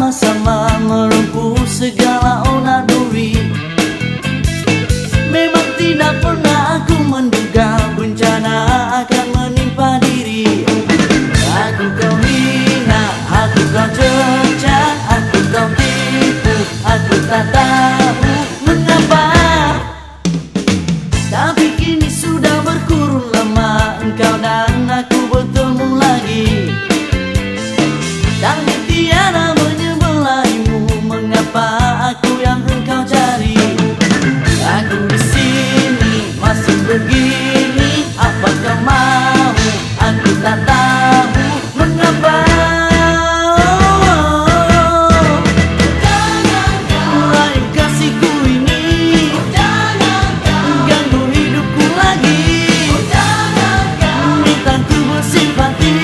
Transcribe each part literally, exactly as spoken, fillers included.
bersama-sama merempuh segala olah duri. Memang tidak pernah aku menduga bencana akan menimpa diri. Aku kau hina, aku kau cerca, aku kau tipu, aku tak tahu mengapa. Tapi kini sudah berkurun lama engkau dan aku bertemu lagi. Dan tiada menyebelahimu, mengapa aku yang engkau cari. Aku di sini masih begini, apa kau mau? Aku tak tahu mengapa. Rayu kasihku ini, ganggu hidupku lagi. Minta ku bersimpati,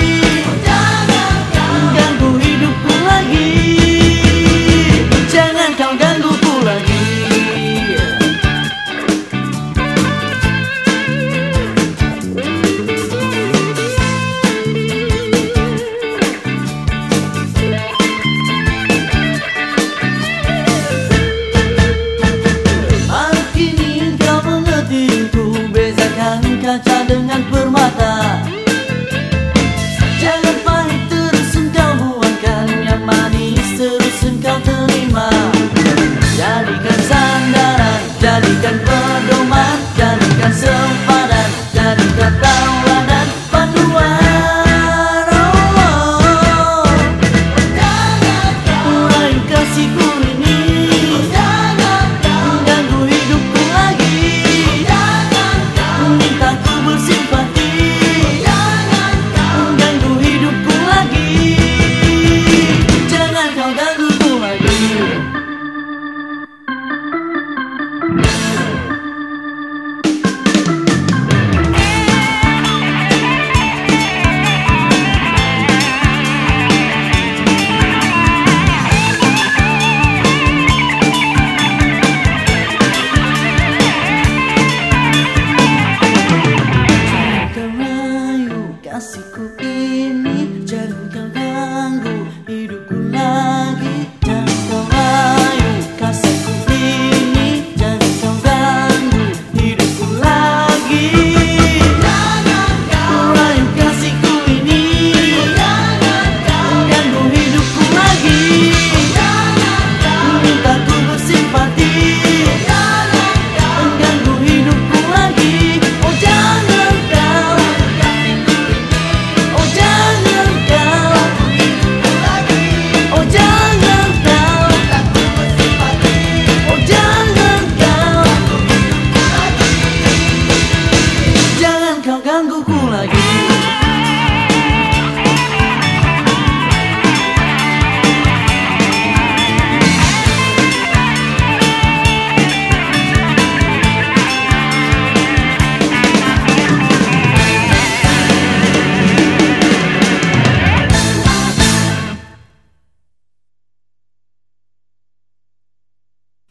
ganggu hidupku lagi. Jangan kau gangguku lagi. Kaca dengan permata, jangan pahit terus engkau buangkan, yang manis terus engkau terima. Jadikan sandaran, jadikan pedoman, jadikan sempadan, jadikan tauladan panduan. Oh, rayu kasihku ini, ganggu hidupku lagi. Minta ku bersimpati, ganggu hidupku lagi. Jangan kau gangguku lagi. Kasihku ini, jangan kau ganggu hidupku lagi.